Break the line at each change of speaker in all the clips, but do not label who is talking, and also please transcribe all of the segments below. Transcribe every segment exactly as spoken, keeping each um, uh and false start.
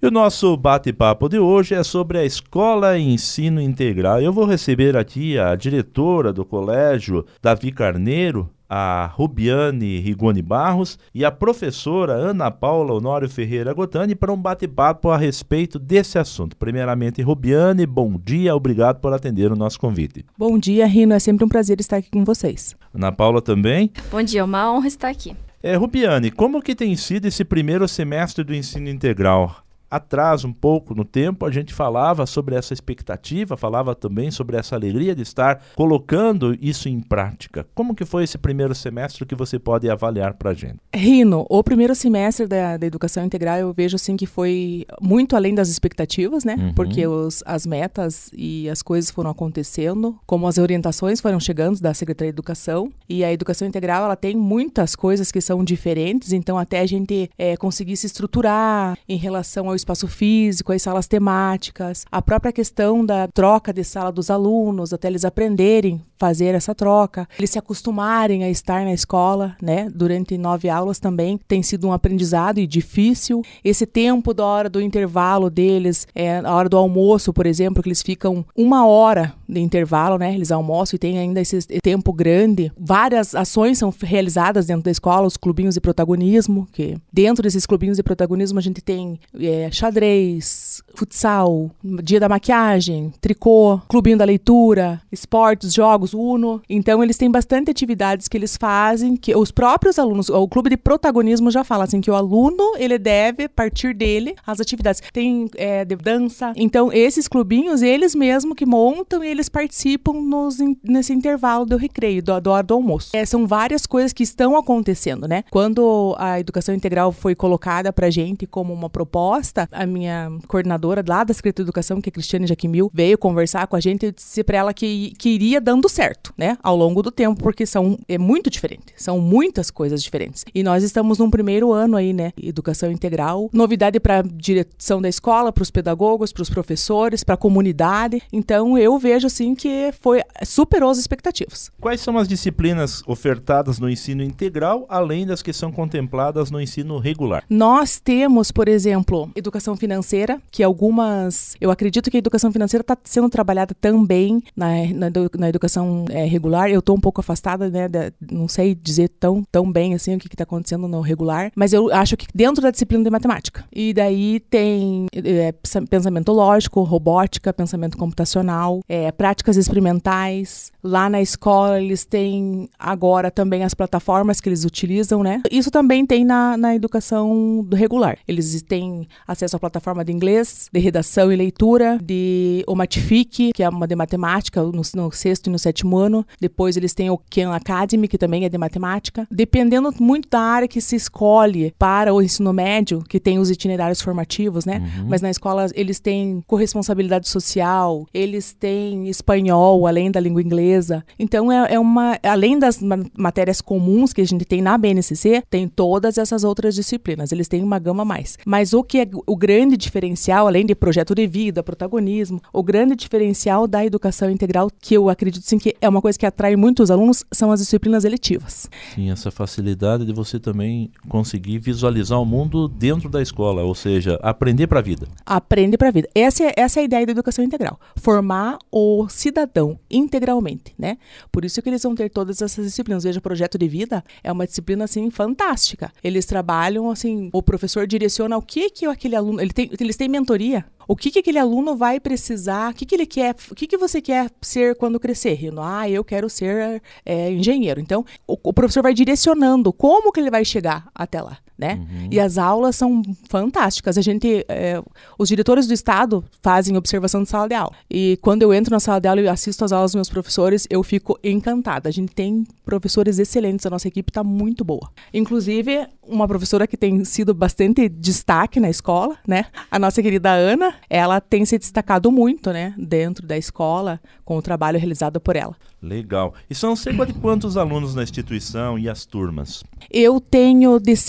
E o nosso bate-papo de hoje é sobre a Escola Ensino Integral. Eu vou receber aqui a diretora do colégio, Davi Carneiro, a Rubiane Rigoni Barros e a professora Ana Paula Honório Ferreira Gotani para um bate-papo a respeito desse assunto. Primeiramente, Rubiane, bom dia, obrigado por atender o nosso convite.
Bom dia, Rino, é sempre um prazer estar aqui com vocês.
Ana Paula também.
Bom dia, é uma honra estar aqui.
É, Rubiane, como que tem sido esse primeiro semestre do ensino integral? Atrás um pouco no tempo, a gente falava sobre essa expectativa, falava também sobre essa alegria de estar colocando isso em prática. Como que foi esse primeiro semestre que você pode avaliar para a gente?
Rino, o primeiro semestre da, da educação integral eu vejo assim que foi muito além das expectativas, né? Uhum. Porque os, as metas e as coisas foram acontecendo, como as orientações foram chegando da Secretaria de Educação, e a educação integral ela tem muitas coisas que são diferentes, então até a gente é, conseguir se estruturar em relação ao espaço físico, as salas temáticas, a própria questão da troca de sala dos alunos, até eles aprenderem a fazer essa troca, eles se acostumarem a estar na escola, né? Durante nove aulas também tem sido um aprendizado e difícil. Esse tempo da hora do intervalo deles, é, a hora do almoço, por exemplo, que eles ficam uma hora de intervalo, né? Eles almoçam e tem ainda esse tempo grande. Várias ações são realizadas dentro da escola, os clubinhos de protagonismo, que dentro desses clubinhos de protagonismo a gente tem é, xadrez, futsal, dia da maquiagem, tricô, clubinho da leitura, esportes, jogos, uno. Então, eles têm bastante atividades que eles fazem, que os próprios alunos, o clube de protagonismo já fala assim, que o aluno, ele deve partir dele as atividades. Tem é, de dança. Então, esses clubinhos, eles mesmos que montam e eles participam nos, nesse intervalo do recreio, do, do hora do almoço. É, são várias coisas que estão acontecendo, né? Quando a educação integral foi colocada pra gente como uma proposta, a minha coordenadora lá da Secretaria de Educação, que é a Cristiane Jaquimil, veio conversar com a gente e disse para ela que, que iria dando certo, né, ao longo do tempo, porque são, é muito diferente, são muitas coisas diferentes. E nós estamos num primeiro ano aí, né, educação integral, novidade para a direção da escola, para os pedagogos, para os professores, para a comunidade. Então eu vejo assim que foi, superou as expectativas.
Quais são as disciplinas ofertadas no ensino integral, além das que são contempladas no ensino regular?
Nós temos, por exemplo, educação financeira, que algumas... Eu acredito que a educação financeira está sendo trabalhada também na, na, na educação é, regular. Eu estou um pouco afastada, né? Da, não sei dizer tão, tão bem assim o que está acontecendo no regular, mas eu acho que dentro da disciplina de matemática. E daí tem é, pensamento lógico, robótica, pensamento computacional, é, práticas experimentais. Lá na escola eles têm agora também as plataformas que eles utilizam, né? Isso também tem na, na educação do regular. Eles têm acesso à plataforma de inglês, de redação e leitura, de o Matific, que é uma de matemática, no, no sexto e no sétimo ano. Depois eles têm o Khan Academy, que também é de matemática. Dependendo muito da área que se escolhe para o ensino médio, que tem os itinerários formativos, né? Uhum. Mas na escola eles têm corresponsabilidade social, eles têm espanhol, além da língua inglesa. Então, é, é uma... Além das ma- matérias comuns que a gente tem na B N C C, tem todas essas outras disciplinas. Eles têm uma gama a mais. Mas o que é o grande diferencial, além de projeto de vida, protagonismo, o grande diferencial da educação integral, que eu acredito sim que é uma coisa que atrai muitos alunos, são as disciplinas eletivas.
Sim, essa facilidade de você também conseguir visualizar o mundo dentro da escola, ou seja, aprender para a vida.
Aprender para a vida. Essa é, essa é a ideia da educação integral. Formar o cidadão integralmente, né? Por isso que eles vão ter todas essas disciplinas. Veja, o projeto de vida é uma disciplina, assim, fantástica. Eles trabalham, assim, o professor direciona o que que aquele aluno... Ele tem, eles têm mentoria. O que que aquele aluno vai precisar, o que que ele quer, o que que você quer ser quando crescer, Rino? Ah, eu quero ser é, engenheiro. Então, o, o professor vai direcionando como que ele vai chegar até lá, né? Uhum. E as aulas são fantásticas. A gente, é, os diretores do estado fazem observação de sala de aula. E quando eu entro na sala de aula e assisto as aulas dos meus professores, eu fico encantada. A gente tem professores excelentes, a nossa equipe está muito boa. Inclusive, uma professora que tem sido bastante destaque na escola, né? A nossa querida Ana, ela tem se destacado muito, né? Dentro da escola, com o trabalho realizado por ela.
Legal. E são cerca de quantos alunos na instituição e as turmas?
Eu tenho de sexto ao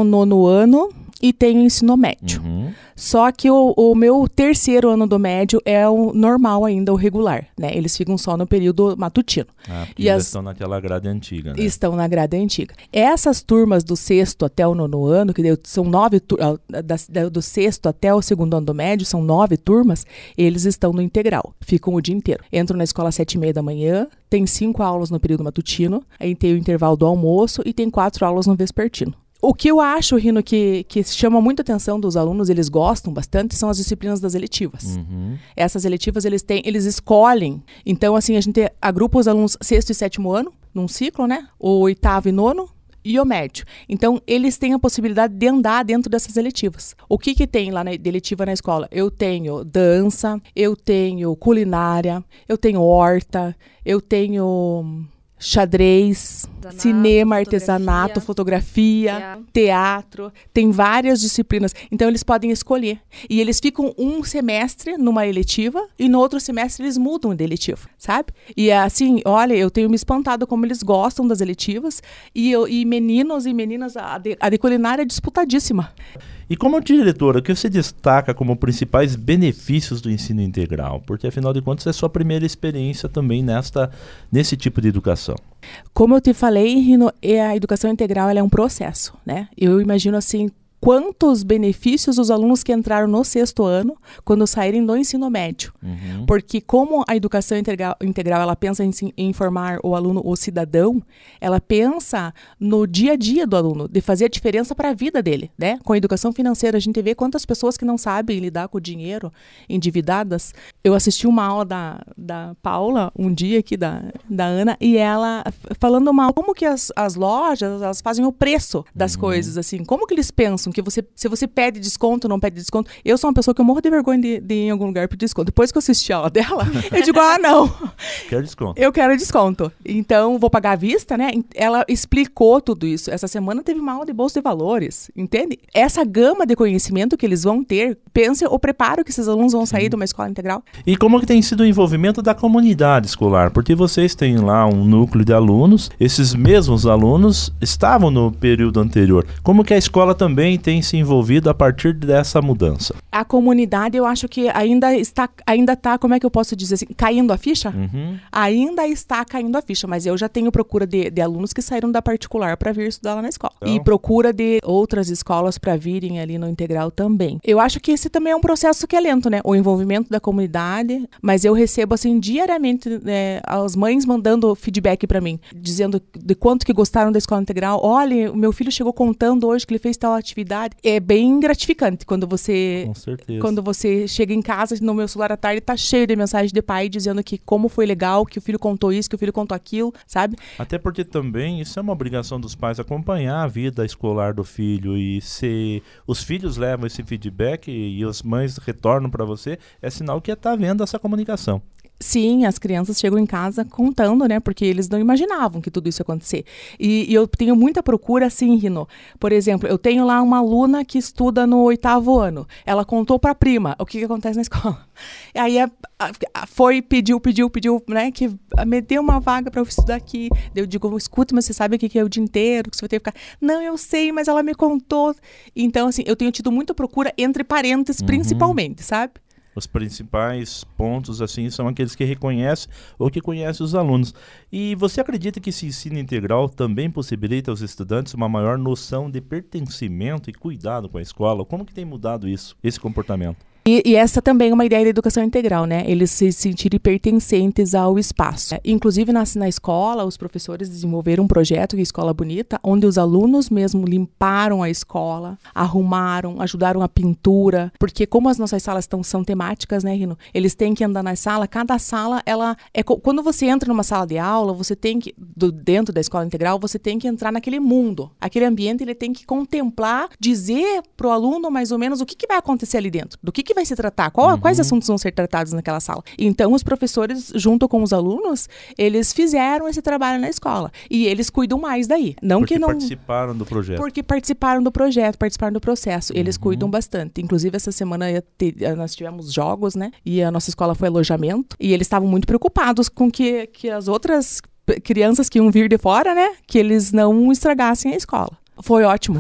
o nono ano e tem o ensino médio.
Uhum.
Só que o, o meu terceiro ano do médio é o normal ainda, o regular, né? Eles ficam só no período matutino.
Ah, porque
e
eles
as...
estão naquela grade antiga, né?
Estão na grade antiga. Essas turmas do sexto até o nono ano, que são nove turmas, do sexto até o segundo ano do médio, são nove turmas, eles estão no integral, ficam o dia inteiro. Entram na escola às sete e meia da manhã, tem cinco aulas no período matutino, aí tem o intervalo do almoço e tem quatro aulas no vespertino. O que eu acho, Rino, que, que chama muita atenção dos alunos, eles gostam bastante, são as disciplinas das eletivas.
Uhum.
Essas eletivas, eles têm, eles escolhem. Então, assim, a gente agrupa os alunos sexto e sétimo ano, num ciclo, né? O oitavo e nono e o médio. Então, eles têm a possibilidade de andar dentro dessas eletivas. O que que tem lá na de eletiva na escola? Eu tenho dança, eu tenho culinária, eu tenho horta, eu tenho... xadrez, Zanato, cinema, artesanato, fotografia, teatro. teatro, tem várias disciplinas. Então, eles podem escolher. E eles ficam um semestre numa eletiva e no outro semestre eles mudam de eletiva, sabe? E assim, olha, eu tenho me espantado como eles gostam das eletivas e, eu, e meninos e meninas, a de, a de culinária é disputadíssima.
E como diretora, o que você destaca como principais benefícios do ensino integral? Porque, afinal de contas, é sua primeira experiência também nesta, nesse tipo de educação.
Como eu te falei, Rino, a educação integral ela é um processo, né? Eu imagino assim, quantos benefícios os alunos que entraram no sexto ano, quando saírem do ensino médio. Uhum. Porque como a educação integral, integral ela pensa em, em formar o aluno, o cidadão, ela pensa no dia a dia do aluno, de fazer a diferença para a vida dele, né? Com a educação financeira, a gente vê quantas pessoas que não sabem lidar com o dinheiro, endividadas. Eu assisti uma aula da, da Paula, um dia aqui, da, da Ana, e ela falando mal, como que as, as lojas, elas fazem o preço das uhum. coisas, assim, como que eles pensam que você, se você pede desconto, não pede desconto. Eu sou uma pessoa que eu morro de vergonha de, de ir em algum lugar pedir desconto. Depois que eu assisti a aula dela, eu digo, ah, não.
Quero desconto.
Eu quero desconto. Então, vou pagar à vista, né? Ela explicou tudo isso. Essa semana teve uma aula de bolsa de valores, entende? Essa gama de conhecimento que eles vão ter, pense o preparo que esses alunos vão sair Sim. de uma escola integral.
E como que tem sido o envolvimento da comunidade escolar? Porque vocês têm lá um núcleo de alunos, esses mesmos alunos estavam no período anterior. Como que a escola também tem se envolvido a partir dessa mudança?
A comunidade, eu acho que ainda está, ainda está, como é que eu posso dizer assim, caindo a ficha? Uhum. Ainda está caindo a ficha, mas eu já tenho procura de, de alunos que saíram da particular para vir estudar lá na escola. Então... E procura de outras escolas para virem ali no integral também. Eu acho que esse também é um processo que é lento, né? O envolvimento da comunidade, mas eu recebo assim diariamente né, as mães mandando feedback para mim, dizendo de quanto que gostaram da escola integral. Olha, o meu filho chegou contando hoje que ele fez tal atividade. É bem gratificante quando você,
Com certeza.
quando você chega em casa, no meu celular à tarde, tá cheio de mensagens de pai dizendo que como foi legal, que o filho contou isso, que o filho contou aquilo, sabe?
Até porque também isso é uma obrigação dos pais, acompanhar a vida escolar do filho e se os filhos levam esse feedback e, e as mães retornam para você, é sinal que está vendo essa comunicação.
Sim, as crianças chegam em casa contando, né? Porque eles não imaginavam que tudo isso ia acontecer. E, e eu tenho muita procura, assim, Rino. Por exemplo, eu tenho lá uma aluna que estuda no oitavo ano. Ela contou para a prima o que, que acontece na escola. E aí a, a, foi, pediu, pediu, pediu, né? Que me deu uma vaga para eu estudar aqui. Eu digo, escuta, mas você sabe o que, que é o dia inteiro? Que você vai ter que ficar... Não, eu sei, mas ela me contou. Então, assim, eu tenho tido muita procura entre parentes, uhum. principalmente, sabe?
Os principais pontos, assim, são aqueles que reconhecem ou que conhecem os alunos. E você acredita que esse ensino integral também possibilita aos estudantes uma maior noção de pertencimento e cuidado com a escola? Como que tem mudado isso, esse comportamento?
E, e essa também é uma ideia da educação integral, né? Eles se sentirem pertencentes ao espaço. É, inclusive, na, na escola, os professores desenvolveram um projeto, que é Escola Bonita, onde os alunos mesmo limparam a escola, arrumaram, ajudaram a pintura, porque como as nossas salas tão, são temáticas, né, Rino? Eles têm que andar na sala, cada sala, ela é... Quando você entra numa sala de aula, você tem que, do, dentro da escola integral, você tem que entrar naquele mundo. Aquele ambiente, ele tem que contemplar, dizer pro aluno, mais ou menos, o que, que vai acontecer ali dentro, do que, que vai se tratar, qual, uhum. quais assuntos vão ser tratados naquela sala. Então, os professores, junto com os alunos, eles fizeram esse trabalho na escola. E eles cuidam mais daí. Não
Porque
que não...
participaram do projeto.
Porque participaram do projeto, participaram do processo. Eles
uhum.
cuidam bastante. Inclusive, essa semana nós tivemos jogos, né? E a nossa escola foi alojamento. E eles estavam muito preocupados com que, que as outras crianças que iam vir de fora, né? Que eles não estragassem a escola. Foi ótimo.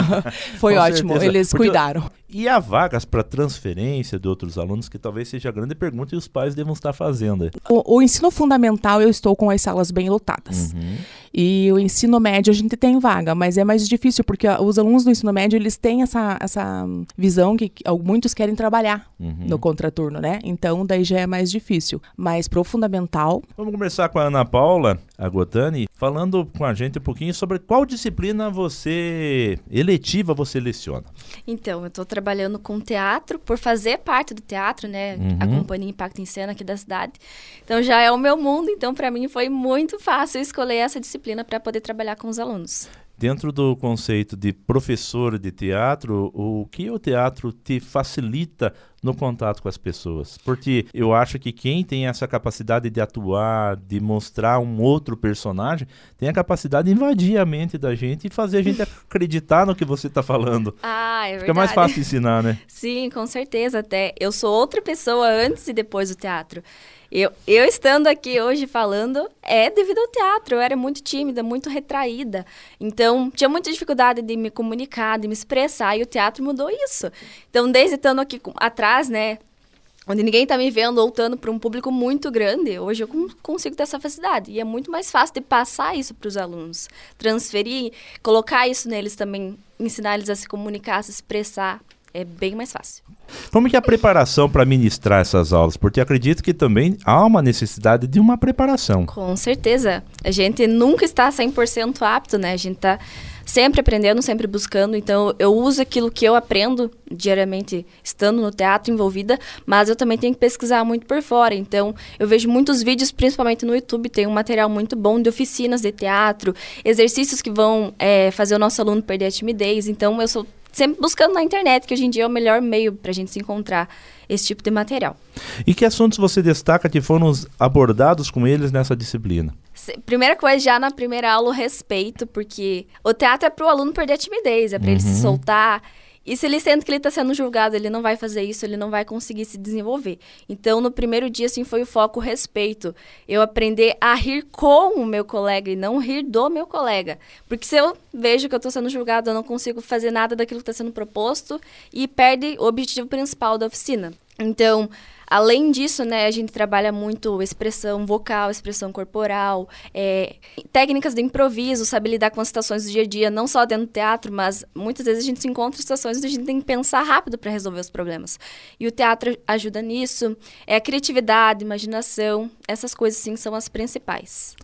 Foi
Com
ótimo,
certeza.
eles
Porque
cuidaram.
E há vagas para transferência de outros alunos, que talvez seja a grande pergunta e os pais devam estar fazendo.
O, o ensino fundamental, eu estou com as salas bem lotadas.
Uhum.
E o ensino médio a gente tem vaga, mas é mais difícil, porque os alunos do ensino médio, eles têm essa, essa visão que muitos querem trabalhar
uhum.
no contraturno, né? Então, daí já é mais difícil. Mas pro fundamental...
Vamos conversar com a Ana Paula Agotani, falando com a gente um pouquinho sobre qual disciplina você, eletiva, você leciona.
Então, eu estou trabalhando com teatro, por fazer parte do teatro, né?
Uhum.
A Companhia Impacto em Cena aqui da cidade. Então, já é o meu mundo. Então, para mim, foi muito fácil escolher essa disciplina para poder trabalhar com os alunos.
Dentro do conceito de professor de teatro, o que o teatro te facilita no contato com as pessoas? Porque eu acho que quem tem essa capacidade de atuar, de mostrar um outro personagem, tem a capacidade de invadir a mente da gente e fazer a gente acreditar no que você está falando.
Ah, é verdade.
Fica mais fácil ensinar, né?
Sim, com certeza. Até eu sou outra pessoa antes e depois do teatro. Eu, eu estando aqui hoje falando, é devido ao teatro. Eu era muito tímida, muito retraída. Então, tinha muita dificuldade de me comunicar, de me expressar. E o teatro mudou isso. Então, desde estando aqui atrás, né, onde ninguém tá me vendo, voltando para um público muito grande, hoje eu consigo ter essa facilidade. E é muito mais fácil de passar isso para os alunos. Transferir, colocar isso neles também, ensinar eles a se comunicar, a se expressar. É bem mais fácil.
Como que é a preparação para ministrar essas aulas? Porque acredito que também há uma necessidade de uma preparação.
Com certeza. A gente nunca está cem por cento apto, né? A gente está sempre aprendendo, sempre buscando. Então, eu uso aquilo que eu aprendo diariamente estando no teatro envolvida, mas eu também tenho que pesquisar muito por fora. Então, eu vejo muitos vídeos, principalmente no YouTube, tem um material muito bom de oficinas de teatro, exercícios que vão é, fazer o nosso aluno perder a timidez. Então, eu sou sempre buscando na internet, que hoje em dia é o melhor meio para a gente se encontrar esse tipo de material.
E que assuntos você destaca que foram abordados com eles nessa disciplina?
Primeira coisa, já na primeira aula, o respeito, porque o teatro é para o aluno perder a timidez, é para
uhum.
ele se soltar. E se ele sente que ele está sendo julgado, ele não vai fazer isso, ele não vai conseguir se desenvolver. Então, no primeiro dia, assim, foi o foco, o respeito. Eu aprender a rir com o meu colega e não rir do meu colega. Porque se eu vejo que eu estou sendo julgado, eu não consigo fazer nada daquilo que está sendo proposto e perde o objetivo principal da oficina. Então, além disso, né, a gente trabalha muito expressão vocal, expressão corporal, é, técnicas de improviso, saber lidar com as situações do dia a dia, não só dentro do teatro, mas muitas vezes a gente se encontra em situações onde a gente tem que pensar rápido para resolver os problemas. E o teatro ajuda nisso, é a criatividade, imaginação, essas coisas sim são as principais.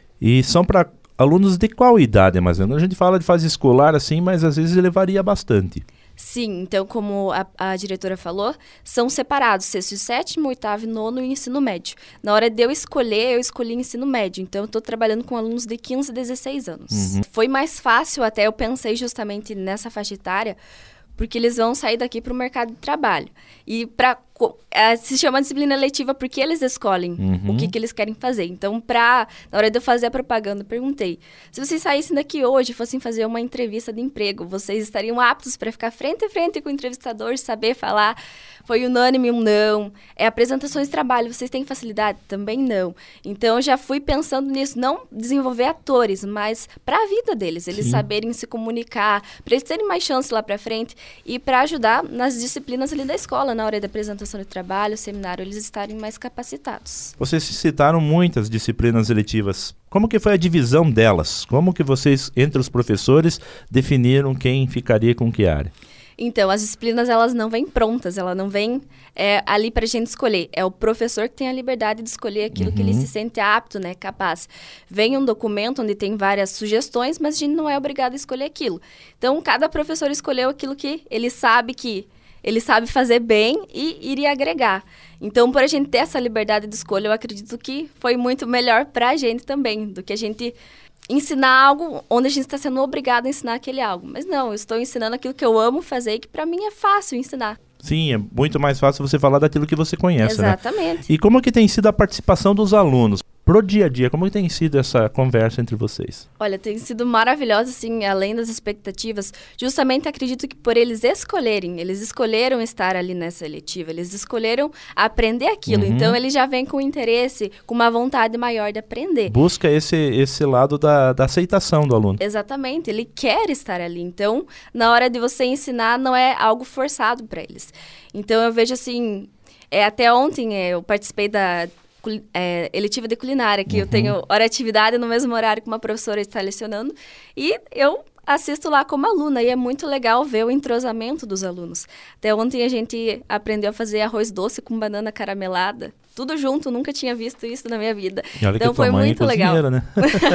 E são para alunos de qual idade, mais ou menos? A gente fala de fase escolar assim, mas às vezes ele varia bastante.
Sim, então como a, a diretora falou, são separados, sexto e sétimo, oitavo e nono e ensino médio. Na hora de eu escolher, eu escolhi ensino médio, então eu estou trabalhando com alunos de quinze a dezesseis anos. Uhum. Foi mais fácil, até eu pensei justamente nessa faixa etária, porque eles vão sair daqui para o mercado de trabalho. E para é, se chama disciplina eletiva porque eles escolhem uhum. o que, que eles querem fazer. Então, pra, na hora de eu fazer a propaganda, eu perguntei, se vocês saíssem daqui hoje e fossem fazer uma entrevista de emprego, vocês estariam aptos para ficar frente a frente com o entrevistador, saber falar? Foi unânime um não. É, apresentações de trabalho, vocês têm facilidade? Também não. Então, eu já fui pensando nisso, não desenvolver atores, mas para a vida deles, eles Sim. saberem se comunicar, para eles terem mais chance lá para frente e para ajudar nas disciplinas ali da escola, na hora da apresentação de trabalho, seminário, eles estarem mais capacitados.
Vocês citaram muitas disciplinas eletivas. Como que foi a divisão delas? Como que vocês, entre os professores, definiram quem ficaria com que área?
Então, as disciplinas, elas não vêm prontas, elas não vêm é, ali para a gente escolher. É o professor que tem a liberdade de escolher aquilo uhum. que ele se sente apto, né, capaz. Vem um documento onde tem várias sugestões, mas a gente não é obrigado a escolher aquilo. Então, cada professor escolheu aquilo que ele sabe que ele sabe fazer bem e iria agregar. Então, por a gente ter essa liberdade de escolha, eu acredito que foi muito melhor para a gente também, do que a gente ensinar algo onde a gente está sendo obrigado a ensinar aquele algo. Mas não, eu estou ensinando aquilo que eu amo fazer e que para mim é fácil ensinar.
Sim, é muito mais fácil você falar daquilo que você conhece,
Exatamente.
né? E como que tem sido a participação dos alunos? pro dia a dia, como tem sido essa conversa entre vocês?
Olha, tem sido maravilhosa, assim, além das expectativas. Justamente acredito que por eles escolherem, eles escolheram estar ali nessa eletiva, eles escolheram aprender aquilo. Uhum. Então, ele já vem com interesse, com uma vontade maior de aprender.
Busca esse, esse lado da, da aceitação do aluno.
Exatamente, ele quer estar ali. Então, na hora de você ensinar, não é algo forçado para eles. Então, eu vejo assim, é, até ontem é, eu participei da é, eletiva de culinária, que uhum. eu tenho hora atividade no mesmo horário que uma professora está lecionando, e eu assisto lá como aluna, e é muito legal ver o entrosamento dos alunos. Até ontem a gente aprendeu a fazer arroz doce com banana caramelada, tudo junto, nunca tinha visto isso na minha vida. Então foi muito legal. Né?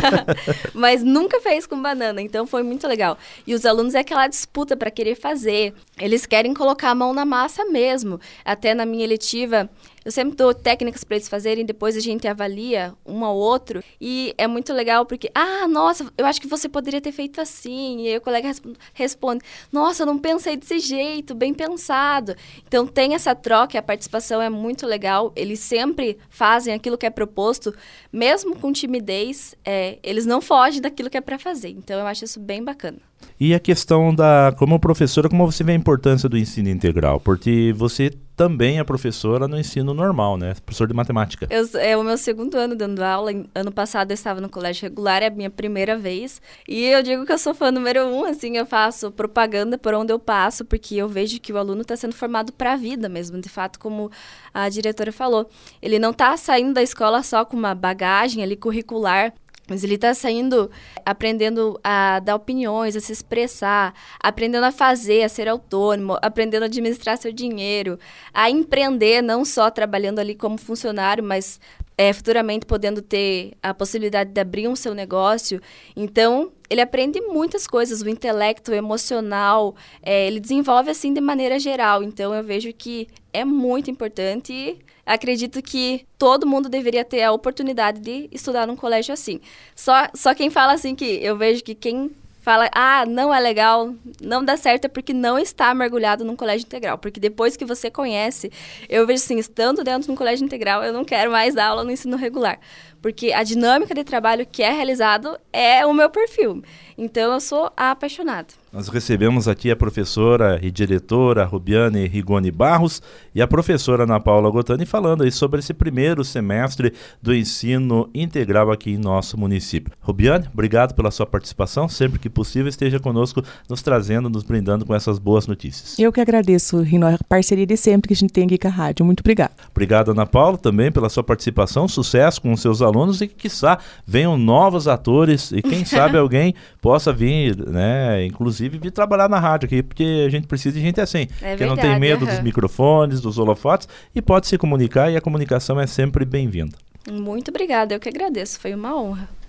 Mas nunca fez com banana, então foi muito legal. E os alunos é aquela disputa para querer fazer, eles querem colocar a mão na massa mesmo. Até na minha eletiva, eu sempre dou técnicas para eles fazerem, depois a gente avalia um ao outro. E é muito legal porque, ah, nossa, eu acho que você poderia ter feito assim. E aí o colega resp- responde, nossa, eu não pensei desse jeito, bem pensado. Então tem essa troca, a participação é muito legal. Eles sempre fazem aquilo que é proposto, mesmo com timidez, é, eles não fogem daquilo que é para fazer. Então eu acho isso bem bacana.
E a questão da, como professora, como você vê a importância do ensino integral? Porque você também é professora no ensino normal, né? Professor de matemática.
Eu, é o meu segundo ano dando aula. Ano passado eu estava no colégio regular, é a minha primeira vez. E eu digo que eu sou fã número um, assim, eu faço propaganda por onde eu passo, porque eu vejo que o aluno está sendo formado para a vida mesmo. De fato, como a diretora falou, ele não está saindo da escola só com uma bagagem ali curricular, mas ele está saindo, aprendendo a dar opiniões, a se expressar, aprendendo a fazer, a ser autônomo, aprendendo a administrar seu dinheiro, a empreender, não só trabalhando ali como funcionário, mas é, futuramente podendo ter a possibilidade de abrir um seu negócio. Então, ele aprende muitas coisas, o intelecto, o emocional, é, ele desenvolve assim de maneira geral. Então, eu vejo que é muito importante e acredito que todo mundo deveria ter a oportunidade de estudar num colégio assim. Só, só quem fala assim que eu vejo que quem fala, ah, não é legal, não dá certo, é porque não está mergulhado num colégio integral. Porque depois que você conhece, eu vejo assim, estando dentro de um colégio integral, eu não quero mais dar aula no ensino regular. Porque a dinâmica de trabalho que é realizado é o meu perfil. Então, eu sou apaixonada.
Nós recebemos aqui a professora e diretora Rubiane Rigoni Barros e a professora Ana Paula Gotani falando aí sobre esse primeiro semestre do ensino integral aqui em nosso município. Rubiane, obrigado pela sua participação. Sempre que possível, esteja conosco, nos trazendo, nos brindando com essas boas notícias.
Eu que agradeço, Rino, a parceria de sempre que a gente tem aqui com a rádio. Muito obrigada.
Obrigado, Ana Paula, também pela sua participação. Sucesso com os seus alunos e que, quiçá, venham novos atores e quem sabe alguém possa vir, né, inclusive vir trabalhar na rádio aqui, porque a gente precisa de gente assim,
é
que
verdade,
não tem medo
uhum.
dos microfones, dos holofotes e pode se comunicar, e a comunicação é sempre bem-vinda.
Muito obrigada, eu que agradeço, foi uma honra.